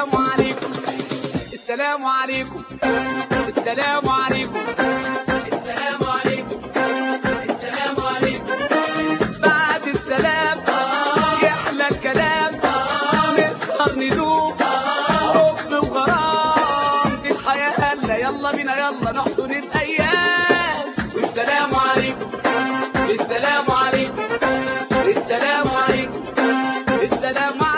السلام عليكم السلام عليكم السلام عليكم السلام عليكم السلام عليكم. بعد السلام يحلى الكلام، نسهر ندوب حب وغرام، دي الحياة هلا يلا بينا يلا نحضن الأيام. والسلام عليكم السلام عليكم السلام عليكم السلام عليكم.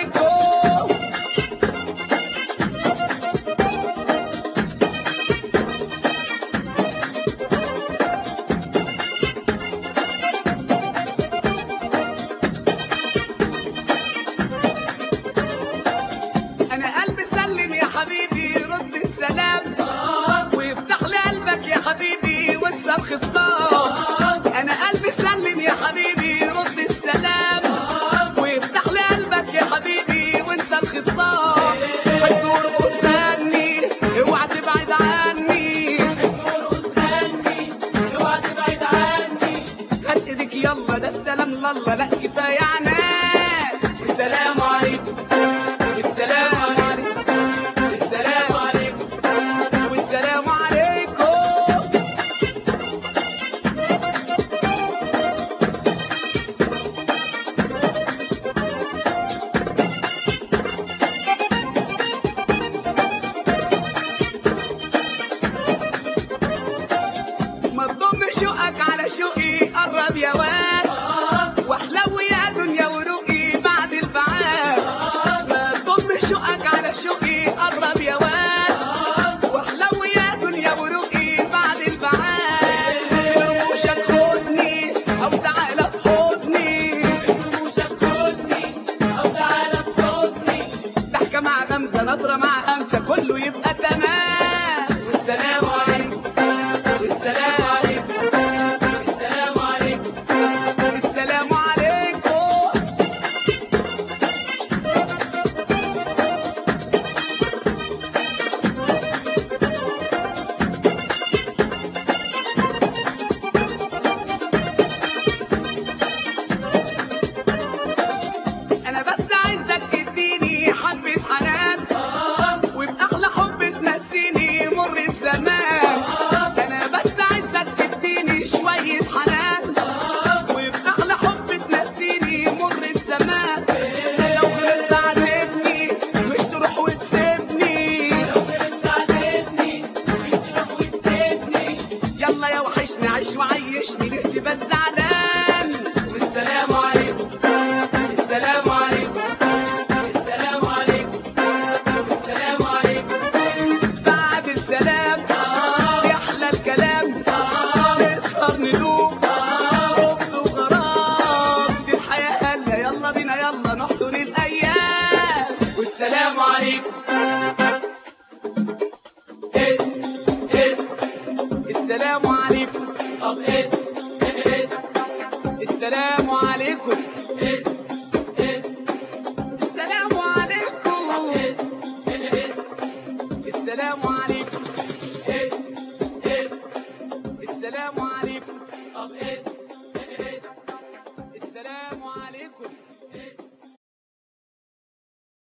أنا قلبي سلم يا حبيبي رد السلام، ويفتح لي قلبك يا حبيبي وانسى الخصام. أنا قلبي سلم يا حبيبي رد السلام، ويفتح لي قلبك يا حبيبي وانسى الخصام. هتدور وتغني اوعى تبعد عني، هتدور وتغني اوعى تبعد عني. هات ايدك يلا ده السلام لله، لا كفاية عناد. والسلام عليكم والسلام عليكم السلام عليكم والسلام عليكم. ما تضم شوقك على شوقي، قرب يا واد واحلو يا دنيا وروقي بعد البعاد. ما تضم شوقك على شوقي، قرب يا واد واحلو يا دنيا وروقي بعد البعاد. رموشك خدني او تعالى في حضني، رموشك خدني او تعالى في حضني. ضحكة مع غمزة نظرة مع همسة كله يبقى تمام. والسلام عليكم والسلام عليكم السلام عليكم السلام عليكم. أنا بس عايزك تديني حبة حنان، وبأحلى حب تنسيني مر الزمان. أنا بس عايزك تديني شوية حنان، وبأحلى حب تنسيني مر الزمان. لو غلطت عاتبني مش تروح وتسيبني، لو غلطت عاتبني مش تروح وتسيبني. يلا يا وحشني عيش وعيشني ليه تبقى زعلان. والسلام عليكم السلام عليكم السلام عليكم السلام عليكم. بعد السلام يحلى الكلام، نسهر ندوب حب وغرام، دي الحياة هلا يلا بينا يلا نحضن الأيام. والسلام عليكم السلام عليكم. طب السلام عليكم السلام عليكم السلام عليكم السلام عليكم. طب السلام عليكم.